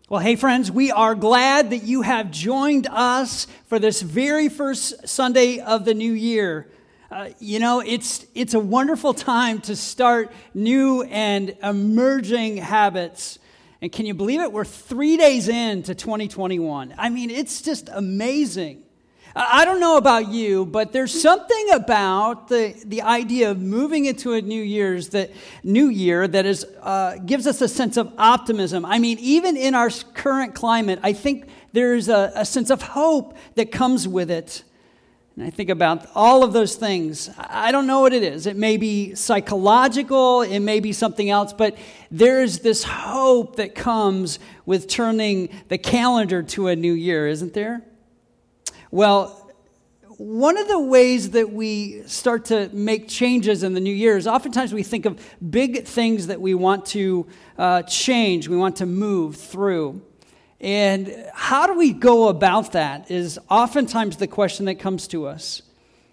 Well, hey friends, we are glad that you have joined us for this very first Sunday of the new year. It's a wonderful time to start new and emerging habits. And can you believe it? We're 3 days into 2021. I mean, it's just amazing. I don't know about you, but there's something about the idea of moving into a new year that is gives us a sense of optimism. I mean, even in our current climate, I think there's a sense of hope that comes with it. And I think about all of those things. I don't know what it is. It may be psychological, it may be something else, but there's this hope that comes with turning the calendar to a new year, isn't there? Well, one of the ways that we start to make changes in the new year is oftentimes we think of big things that we want to change, we want to move through. And how do we go about that is oftentimes the question that comes to us.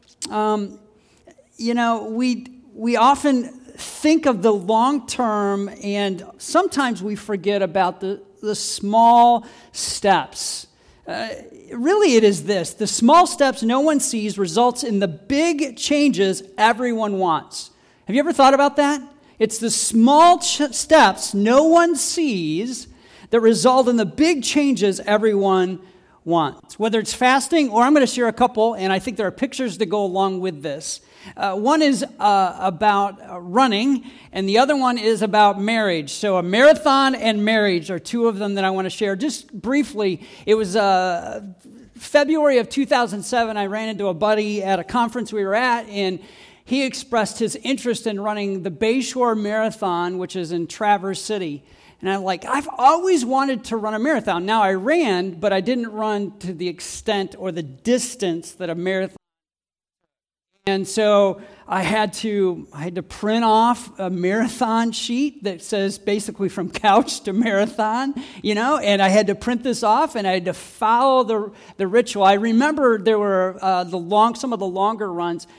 We often think of the long term, and sometimes we forget about the small steps. Really, it is this. The small steps no one sees results in the big changes everyone wants. Have you ever thought about that? It's the small steps no one sees that result in the big changes everyone wants. Whether it's fasting, or I'm going to share a couple, and I think there are pictures that go along with this. One is about running, and the other one is about marriage. So a marathon and marriage are two of them that I want to share. Just briefly, it was February of 2007. I ran into a buddy at a conference we were at, and he expressed his interest in running the Bayshore Marathon, which is in Traverse City. And I'm like, I've always wanted to run a marathon. Now, I ran, but I didn't run to the extent or the distance that a marathon. And so I had to print off a marathon sheet that says basically from couch to marathon, and I had to print this off, and I had to follow the ritual. I remember there were some of the longer runs.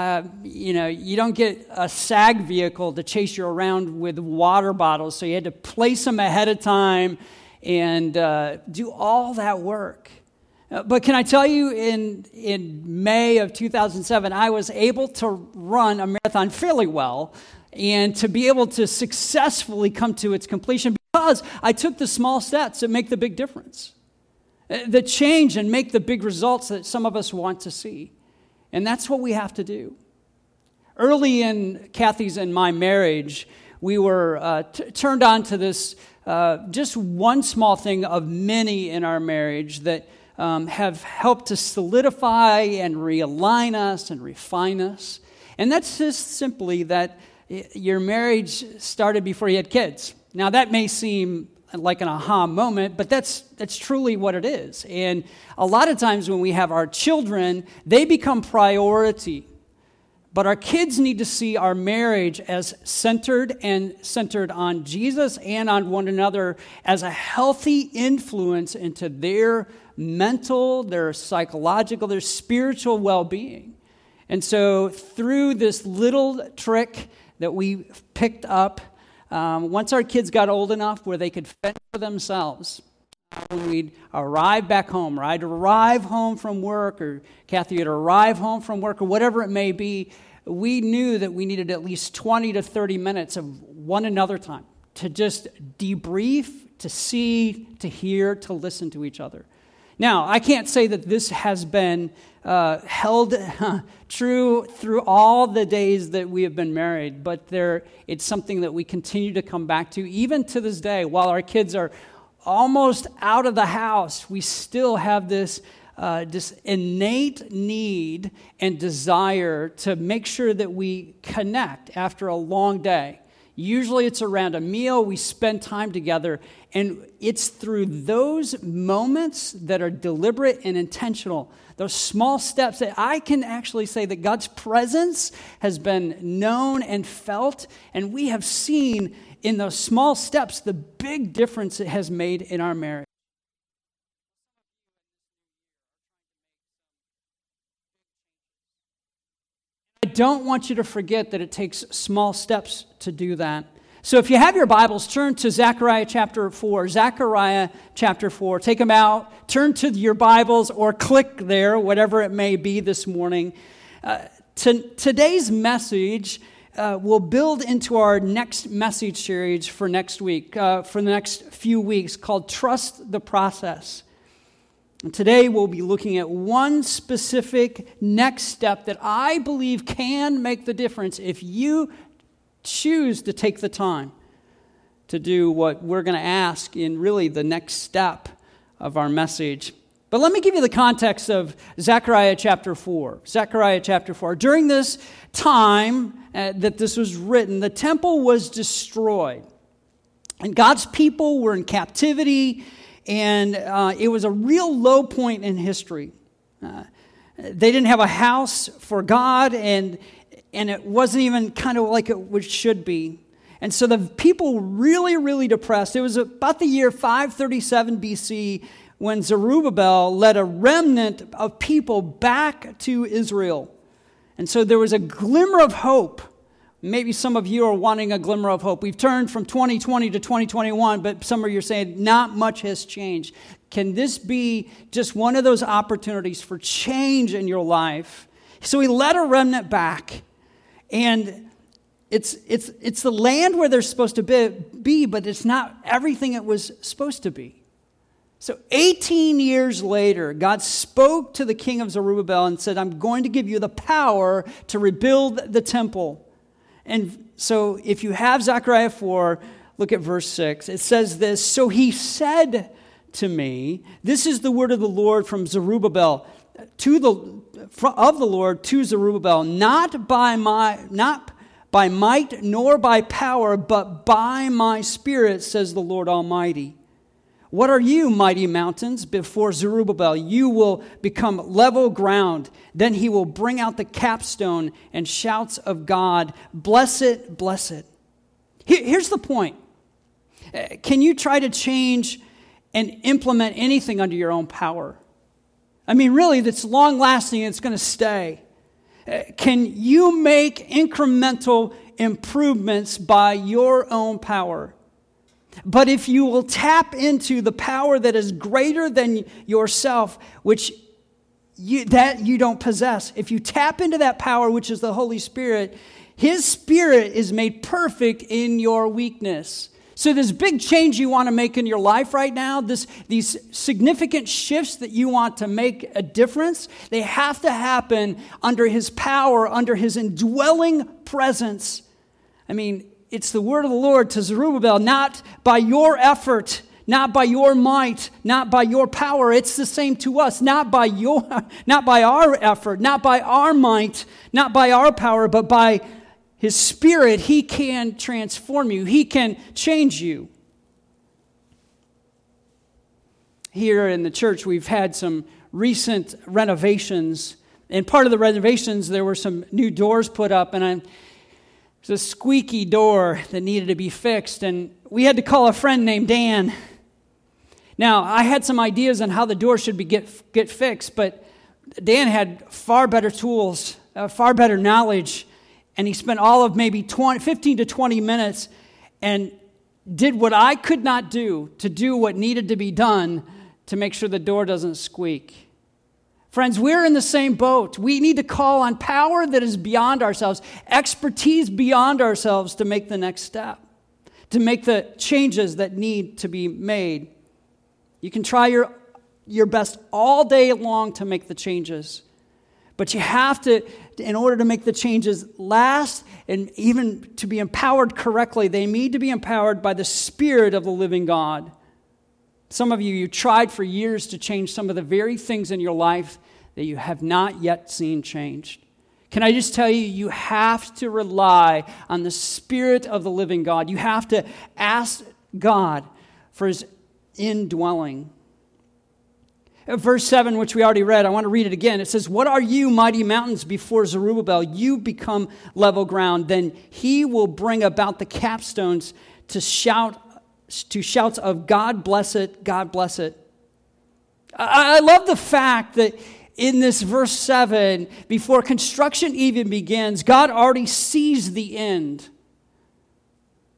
You don't get a SAG vehicle to chase you around with water bottles, so you had to place them ahead of time and do all that work. But can I tell you, in May of 2007, I was able to run a marathon fairly well and to be able to successfully come to its completion because I took the small steps that make the big difference, that change and make the big results that some of us want to see. And that's what we have to do. Early in Kathy's and my marriage, we were turned on to this, just one small thing of many in our marriage that have helped to solidify and realign us and refine us. And that's just simply that your marriage started before you had kids. Now, that may seem like an aha moment, but that's truly what it is. And a lot of times when we have our children, they become priority. But our kids need to see our marriage as centered on Jesus and on one another as a healthy influence into their mental, their psychological, their spiritual well-being. And so through this little trick that we picked up, once our kids got old enough where they could fend for themselves, when we'd arrive back home, or I'd arrive home from work, or Kathy would arrive home from work, or whatever it may be, we knew that we needed at least 20 to 30 minutes of one another time to just debrief, to see, to hear, to listen to each other. Now, I can't say that this has been held true through all the days that we have been married, but it's something that we continue to come back to, even to this day. While our kids are almost out of the house, we still have this innate need and desire to make sure that we connect after a long day. Usually it's around a meal, we spend time together, and it's through those moments that are deliberate and intentional, those small steps that I can actually say that God's presence has been known and felt, and we have seen in those small steps the big difference it has made in our marriage. I don't want you to forget that it takes small steps to do that. So if you have your Bibles, turn to Zechariah chapter 4. Zechariah chapter 4. Take them out, turn to your Bibles, or click there, whatever it may be this morning. Today's message will build into our next message series for next week, for the next few weeks, called Trust the Process. And today we'll be looking at one specific next step that I believe can make the difference if you choose to take the time to do what we're going to ask in really the next step of our message. But let me give you the context of Zechariah chapter 4. Zechariah chapter 4. During this time that this was written, the temple was destroyed. And God's people were in captivity, and it was a real low point in history. They didn't have a house for God, and it wasn't even kind of like it should be. And so the people were really, really depressed. It was about the year 537 BC when Zerubbabel led a remnant of people back to Israel. And so there was a glimmer of hope. Maybe some of you are wanting a glimmer of hope. We've turned from 2020 to 2021, but some of you are saying not much has changed. Can this be just one of those opportunities for change in your life? So he led a remnant back. And it's the land where they're supposed to be, but it's not everything it was supposed to be. So 18 years later, God spoke to the king of Zerubbabel and said, I'm going to give you the power to rebuild the temple. And so if you have Zechariah 4, look at verse 6. It says this, so he said to me, this is the word of the Lord from Zerubbabel, of the Lord to Zerubbabel, not by might nor by power, but by my Spirit, says the Lord Almighty. What are you, mighty mountains? Before Zerubbabel, you will become level ground. Then he will bring out the capstone and shouts of God. Bless it, bless it. Here's the point. Can you try to change and implement anything under your own power? I mean, really, that's long-lasting and it's going to stay. Can you make incremental improvements by your own power? But if you will tap into the power that is greater than yourself, which you don't possess, if you tap into that power, which is the Holy Spirit, His Spirit is made perfect in your weakness. So this big change you want to make in your life right now, these significant shifts that you want to make a difference, they have to happen under His power, under His indwelling presence. I mean, it's the word of the Lord to Zerubbabel, not by your effort, not by your might, not by your power. It's the same to us, not by our effort, not by our might, not by our power, but by His Spirit. He can transform you. He can change you. Here in the church, we've had some recent renovations. And part of the renovations, there were some new doors put up. And there's a squeaky door that needed to be fixed. And we had to call a friend named Dan. Now, I had some ideas on how the door should get fixed. But Dan had far better tools, far better knowledge. And he spent all of maybe 15 to 20 minutes and did what I could not do to do what needed to be done to make sure the door doesn't squeak. Friends, we're in the same boat. We need to call on power that is beyond ourselves, expertise beyond ourselves to make the next step, to make the changes that need to be made. You can try your best all day long to make the changes. But you have to, in order to make the changes last and even to be empowered correctly, they need to be empowered by the Spirit of the living God. Some of you tried for years to change some of the very things in your life that you have not yet seen changed. Can I just tell you, you have to rely on the Spirit of the living God. You have to ask God for His indwelling. Verse 7, which we already read, I want to read it again. It says, what are you, mighty mountains, before Zerubbabel? You become level ground. Then he will bring about the capstones to shouts of God bless it, God bless it. I love the fact that in this verse 7, before construction even begins, God already sees the end.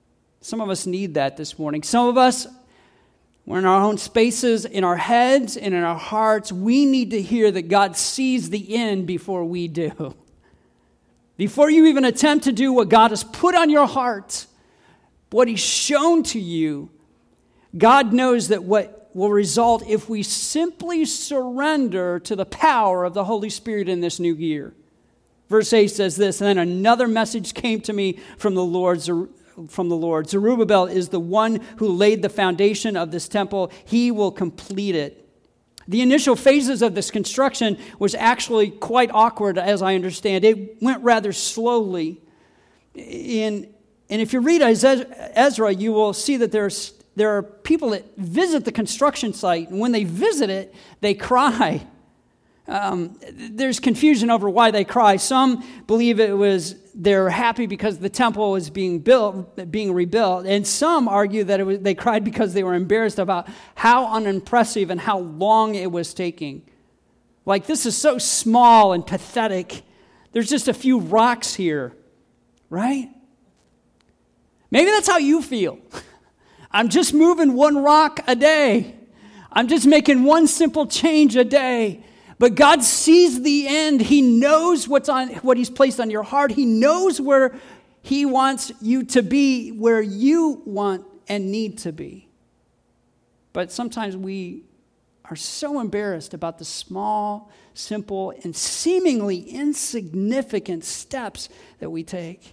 Some of us need that this morning. Some of us, we're in our own spaces, in our heads and in our hearts. We need to hear that God sees the end before we do. Before you even attempt to do what God has put on your heart, what He's shown to you, God knows that what will result if we simply surrender to the power of the Holy Spirit in this new year. Verse 8 says this, and then another message came to me from the Lord. Zerubbabel is the one who laid the foundation of this temple. He will complete it. The initial phases of this construction was actually quite awkward, as I understand. It went rather slowly. And if you read Ezra, you will see that there are people that visit the construction site, and when they visit it, they cry. There's confusion over why they cry. Some believe they're happy because the temple was being rebuilt, and some argue that they cried because they were embarrassed about how unimpressive and how long it was taking. Like, this is so small and pathetic. There's just a few rocks here, right? Maybe that's how you feel. I'm just moving one rock a day. I'm just making one simple change a day. But God sees the end. He knows what He's placed on your heart. He knows where He wants you to be, where you want and need to be. But sometimes we are so embarrassed about the small, simple, and seemingly insignificant steps that we take.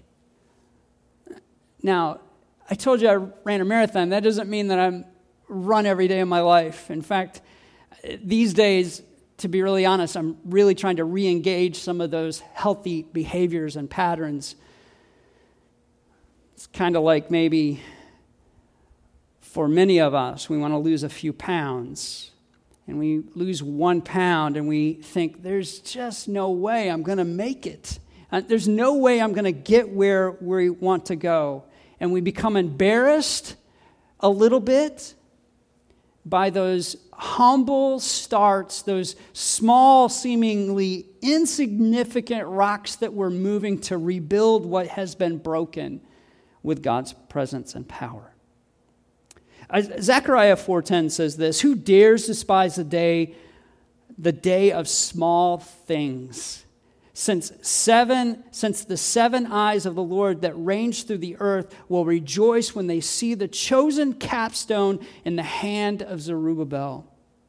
Now, I told you I ran a marathon. That doesn't mean that I run every day of my life. In fact, these days, to be really honest, I'm really trying to re-engage some of those healthy behaviors and patterns. It's kind of like maybe for many of us, we want to lose a few pounds. And we lose 1 pound and we think, there's just no way I'm going to make it. There's no way I'm going to get where we want to go. And we become embarrassed a little bit by those humble starts, those small, seemingly insignificant rocks that we're moving to rebuild what has been broken with God's presence and power. Zechariah 4:10 says this, "Who dares despise the day of small things? Since the 7 eyes of the Lord that range through the earth will rejoice when they see the chosen capstone in the hand of Zerubbabel."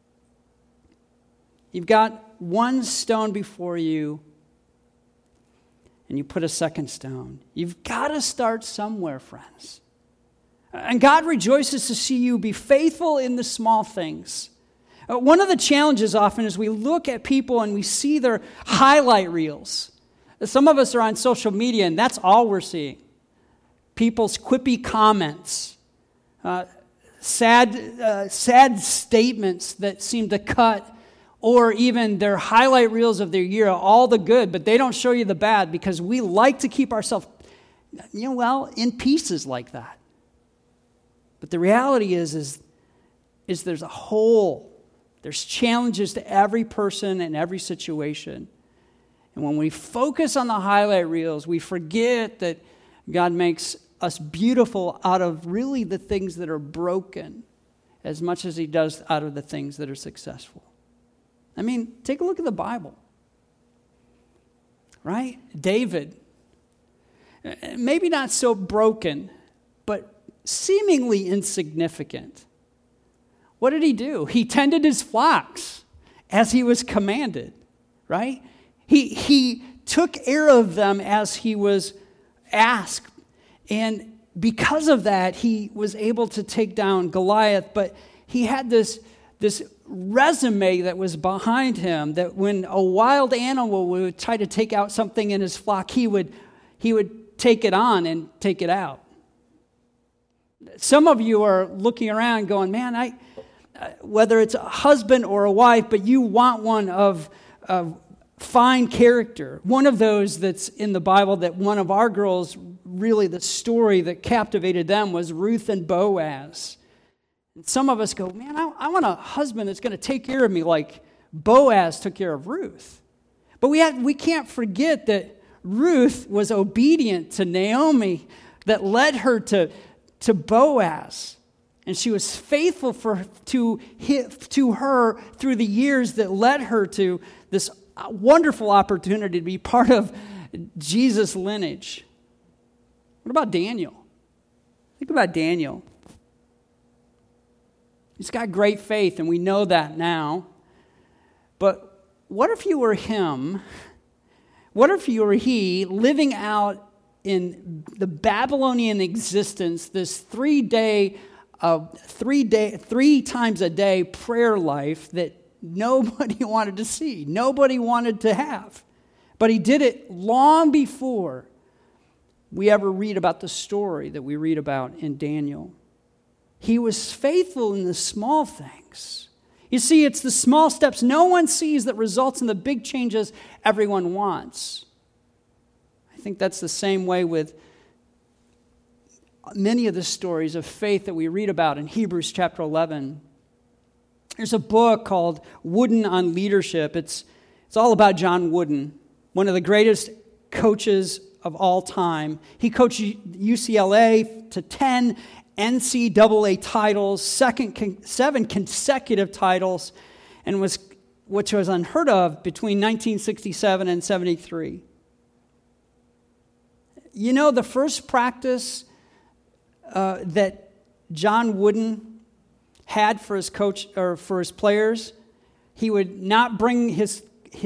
You've got one stone before you, and you put a second stone. You've got to start somewhere, friends. And God rejoices to see you be faithful in the small things. One of the challenges often is we look at people and we see their highlight reels. Some of us are on social media and that's all we're seeing. People's quippy comments, sad statements that seem to cut, or even their highlight reels of their year, all the good, but they don't show you the bad because we like to keep ourselves, in pieces like that. But the reality is there's a hole. There's challenges to every person and every situation. And when we focus on the highlight reels, we forget that God makes us beautiful out of really the things that are broken as much as He does out of the things that are successful. I mean, take a look at the Bible. Right? David, maybe not so broken, but seemingly insignificant. What did he do? He tended his flocks as he was commanded, right? He took care of them as he was asked. And because of that, he was able to take down Goliath. But he had this resume that was behind him, that when a wild animal would try to take out something in his flock, he would take it on and take it out. Some of you are looking around going, man, whether it's a husband or a wife, but you want one of fine character. One of those that's in the Bible that one of our girls, really the story that captivated them was Ruth and Boaz. And some of us go, man, I want a husband that's going to take care of me like Boaz took care of Ruth. But we can't forget that Ruth was obedient to Naomi, that led her to to Boaz. And she was faithful to her through the years that led her to this wonderful opportunity to be part of Jesus' lineage. What about Daniel? Think about Daniel. He's got great faith, and we know that now. But what if you were him? What if you were he living out in the Babylonian existence, this 3 times a day prayer life that nobody wanted to see, nobody wanted to have. But he did it long before we ever read about the story that we read about in Daniel. He was faithful in the small things. You see, it's the small steps no one sees that results in the big changes everyone wants. I think that's the same way with many of the stories of faith that we read about in Hebrews chapter 11. There's a book called Wooden on Leadership. It's all about John Wooden, one of the greatest coaches of all time. He coached UCLA to 10 NCAA titles, 7 consecutive titles, and which was unheard of between 1967 and 73. You know, the first practice that John Wooden had for his coach or for his players, he would not bring his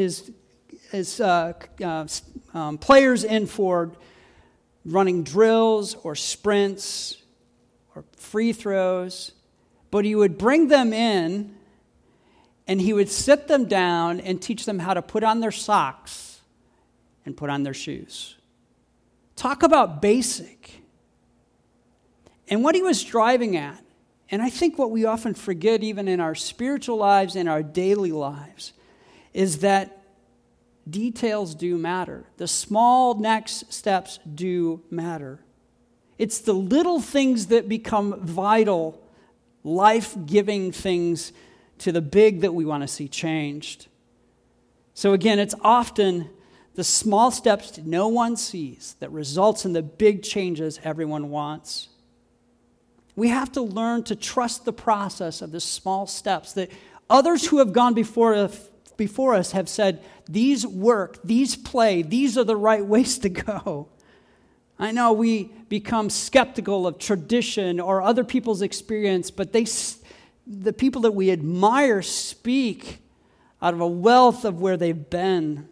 players in for running drills or sprints or free throws, but he would bring them in and he would sit them down and teach them how to put on their socks and put on their shoes. Talk about basic. And what he was driving at, and I think what we often forget even in our spiritual lives and our daily lives, is that details do matter. The small next steps do matter. It's the little things that become vital, life-giving things to the big that we want to see changed. So again, it's often the small steps no one sees that results in the big changes everyone wants. We have to learn to trust the process of the small steps that others who have gone before us have said, these work, these play, these are the right ways to go. I know we become skeptical of tradition or other people's experience, but the people that we admire speak out of a wealth of where they've been.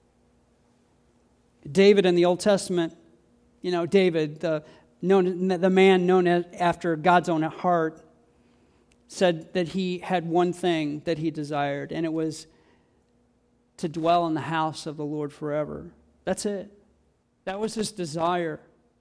David in the Old Testament, David, the man known after God's own heart, said that he had one thing that he desired, and it was to dwell in the house of the Lord forever. That's it. That was his desire.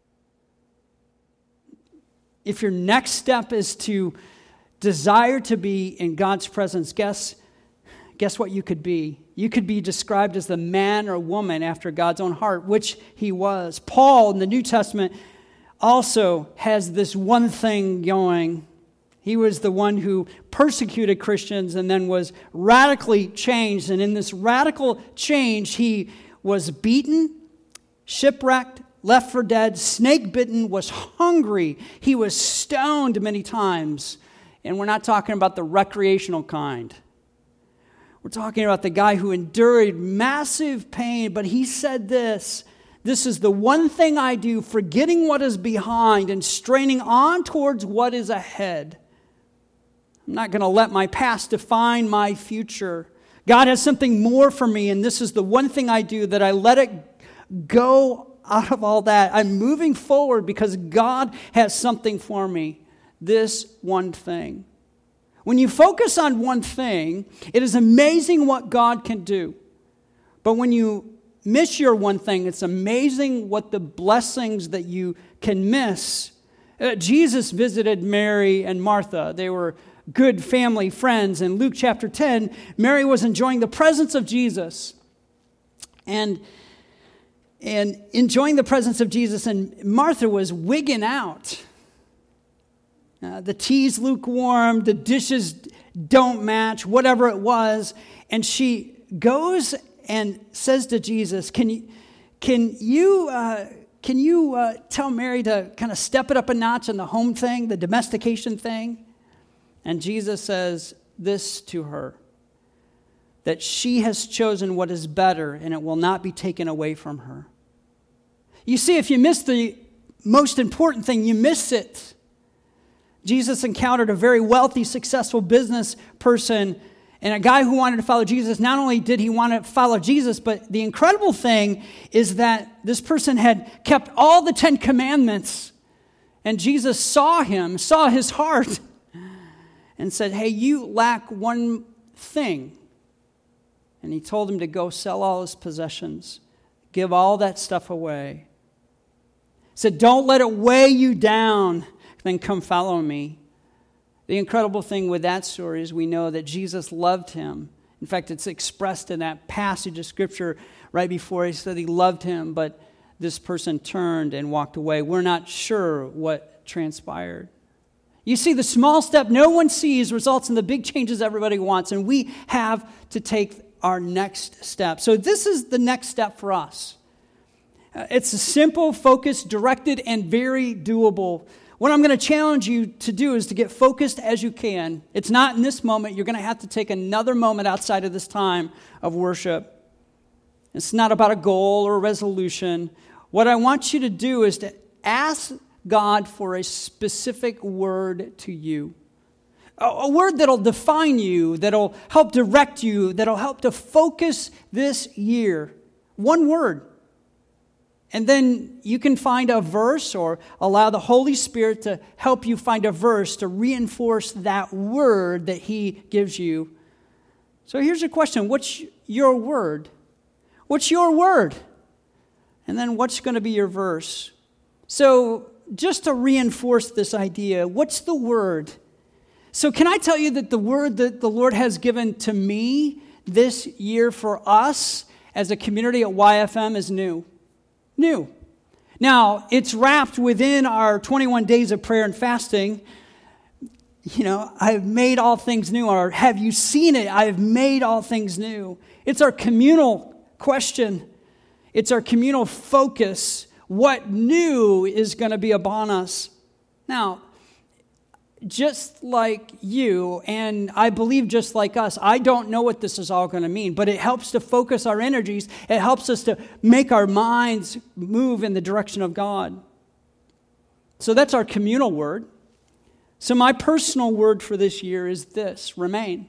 If your next step is to desire to be in God's presence, guess what you could be? You could be described as the man or woman after God's own heart, which he was. Paul in the New Testament also has this one thing going. He was the one who persecuted Christians and then was radically changed. And in this radical change, he was beaten, shipwrecked, left for dead, snake-bitten, was hungry. He was stoned many times. And we're not talking about the recreational kind. We're talking about the guy who endured massive pain, but he said this is the one thing I do, forgetting what is behind and straining on towards what is ahead. I'm not going to let my past define my future. God has something more for me, and this is the one thing I do, that I let it go out of all that. I'm moving forward because God has something for me. This one thing. When you focus on one thing, it is amazing what God can do. But when you miss your one thing, it's amazing what the blessings that you can miss. Jesus visited Mary and Martha. They were good family friends. In Luke chapter 10, Mary was enjoying the presence of Jesus. And enjoying the presence of Jesus, and Martha was wigging out. The tea's lukewarm, the dishes don't match, whatever it was. And she goes and says to Jesus, can you can you tell Mary to kind of step it up a notch on the home thing, the domestication thing? And Jesus says this to her, that she has chosen what is better and it will not be taken away from her. You see, if you miss the most important thing, you miss it. Jesus encountered a very wealthy, successful business person and a guy who wanted to follow Jesus. Not only did he want to follow Jesus, but the incredible thing is that this person had kept all the 10 commandments. And Jesus saw him, saw his heart, and said, hey, you lack one thing. And he told him to go sell all his possessions, give all that stuff away. He said, don't let it weigh you down, then come follow me. The incredible thing with that story is we know that Jesus loved him. In fact, it's expressed in that passage of Scripture right before he said he loved him, but this person turned and walked away. We're not sure what transpired. You see, the small step no one sees results in the big changes everybody wants, and we have to take our next step. So this is the next step for us. It's a simple, focused, directed, and very doable. What I'm going to challenge you to do is to get focused as you can. It's not in this moment. You're going to have to take another moment outside of this time of worship. It's not about a goal or a resolution. What I want you to do is to ask God for a specific word to you. A word that'll define you, that'll help direct you, that'll help to focus this year. One word. And then you can find a verse or allow the Holy Spirit to help you find a verse to reinforce that word that He gives you. So here's a question. What's your word? What's your word? And then what's going to be your verse? So just to reinforce this idea, what's the word? So can I tell you that the word that the Lord has given to me this year for us as a community at YFM is new. New. Now, it's wrapped within our 21 days of prayer and fasting. You know, I've made all things new. Or have you seen it? I've made all things new. It's our communal question. It's our communal focus. What new is going to be upon us? Now, just like you, and I believe just like us, I don't know what this is all going to mean, but it helps to focus our energies. It helps us to make our minds move in the direction of God. So that's our communal word. So my personal word for this year is this: remain.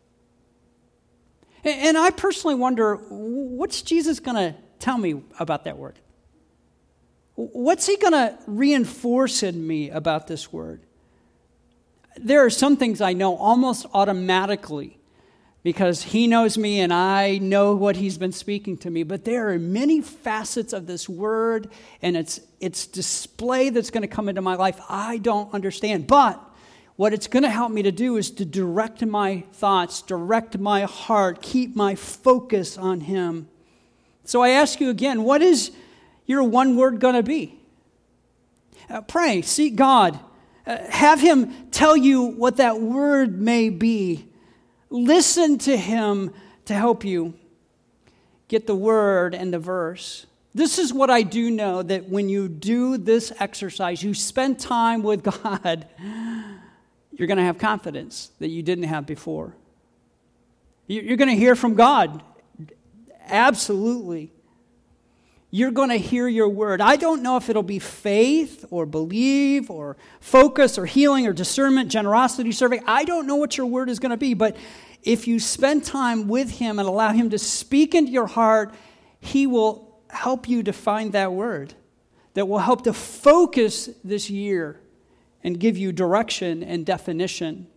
And I personally wonder, what's Jesus going to tell me about that word? What's He going to reinforce in me about this word? There are some things I know almost automatically because He knows me and I know what He's been speaking to me. But there are many facets of this word and its display that's going to come into my life I don't understand. But what it's going to help me to do is to direct my thoughts, direct my heart, keep my focus on Him. So I ask you again, what is your one word going to be? Pray, seek God. Have Him tell you what that word may be. Listen to Him to help you get the word and the verse. This is what I do know, that when you do this exercise, you spend time with God, you're going to have confidence that you didn't have before. You're going to hear from God. Absolutely. You're going to hear your word. I don't know if it'll be faith or believe or focus or healing or discernment, generosity, serving. I don't know what your word is going to be, but if you spend time with Him and allow Him to speak into your heart, He will help you to find that word that will help to focus this year and give you direction and definition.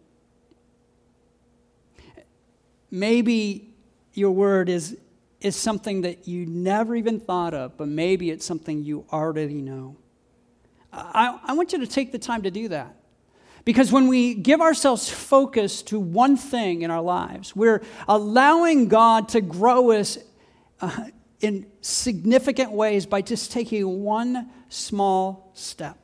Maybe your word is something that you never even thought of, but maybe it's something you already know. I want you to take the time to do that. Because when we give ourselves focus to one thing in our lives, we're allowing God to grow us in significant ways by just taking one small step.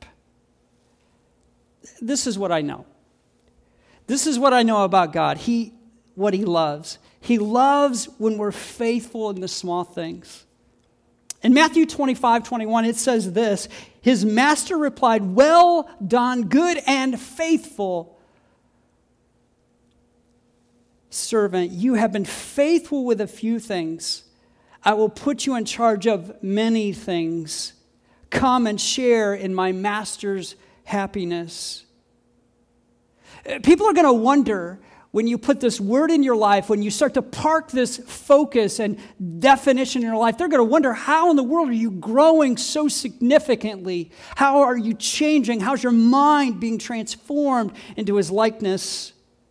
This is what I know. This is what I know about God. What He loves. He loves when we're faithful in the small things. In Matthew 25:21, it says this, his master replied, "Well done, good and faithful servant. You have been faithful with a few things. I will put you in charge of many things. Come and share in my master's happiness." People are going to wonder when you put this word in your life, when you start to park this focus and definition in your life, they're going to wonder, how in the world are you growing so significantly? How are you changing? How's your mind being transformed into his likeness?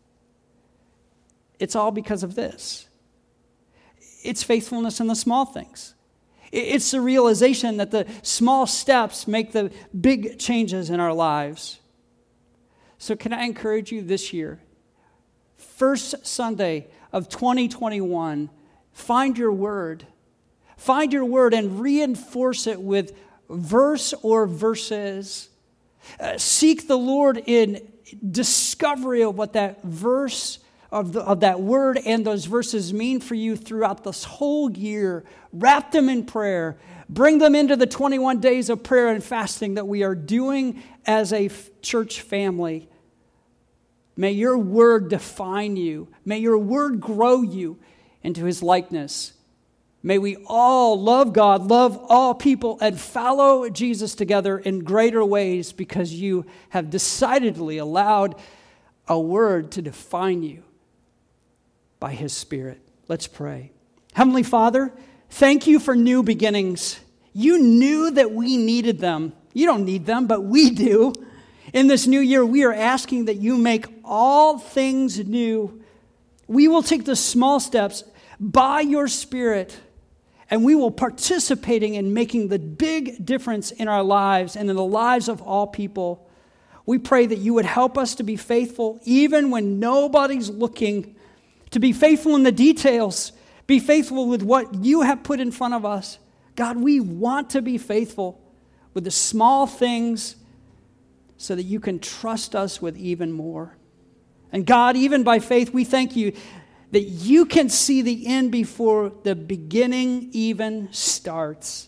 It's all because of this. It's faithfulness in the small things. It's the realization that the small steps make the big changes in our lives. So can I encourage you this year, first Sunday of 2021, find your word. Find your word and reinforce it with verse or verses. Seek the Lord in discovery of what that verse of that word and those verses mean for you throughout this whole year. Wrap them in prayer. Bring them into the 21 days of prayer and fasting that we are doing as a church family. May your word define you. May your word grow you into his likeness. May we all love God, love all people, and follow Jesus together in greater ways because you have decidedly allowed a word to define you by his Spirit. Let's pray. Heavenly Father, thank you for new beginnings. You knew that we needed them. You don't need them, but we do. In this new year, we are asking that you make all things new. We will take the small steps by your Spirit, and we will participating in making the big difference in our lives and in the lives of all people. We pray that you would help us to be faithful even when nobody's looking, to be faithful in the details, be faithful with what you have put in front of us. God, we want to be faithful with the small things so that you can trust us with even more. And God, even by faith, we thank you that you can see the end before the beginning even starts.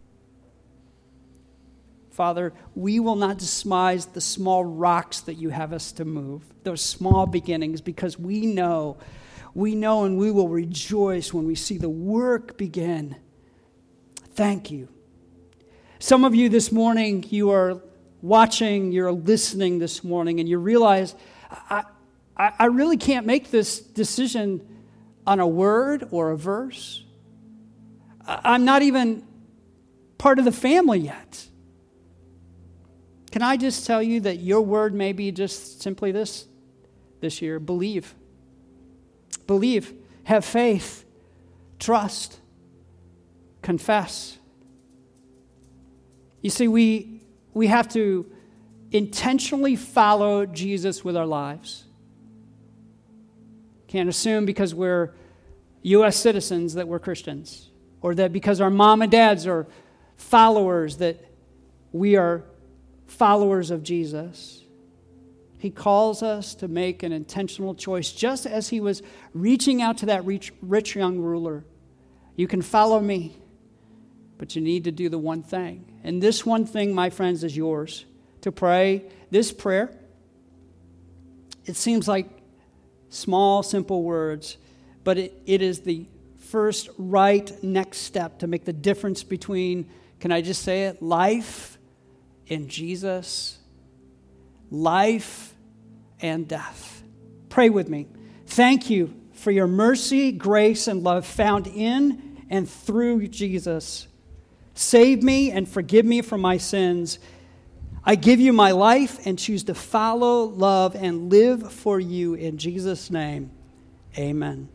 Father, we will not despise the small rocks that you have us to move, those small beginnings, because we know and we will rejoice when we see the work begin. Thank you. Some of you this morning, you are watching, you're listening this morning, and you realize, I really can't make this decision on a word or a verse. I'm not even part of the family yet. Can I just tell you that your word may be just simply this year? Believe. Believe. Have faith. Trust. Confess. You see, we have to intentionally follow Jesus with our lives. Can't assume because we're U.S. citizens that we're Christians, or that because our mom and dads are followers that we are followers of Jesus. He calls us to make an intentional choice, just as he was reaching out to that rich young ruler. You can follow me, but you need to do the one thing. And this one thing, my friends, is yours. To pray this prayer. It seems like small, simple words, but it is the first right next step to make the difference between, can I just say it, life in Jesus, life and death. Pray with me. Thank you for your mercy, grace, and love found in and through Jesus. Save me and forgive me from my sins. I give you my life and choose to follow, love, and live for you in Jesus' name. Amen.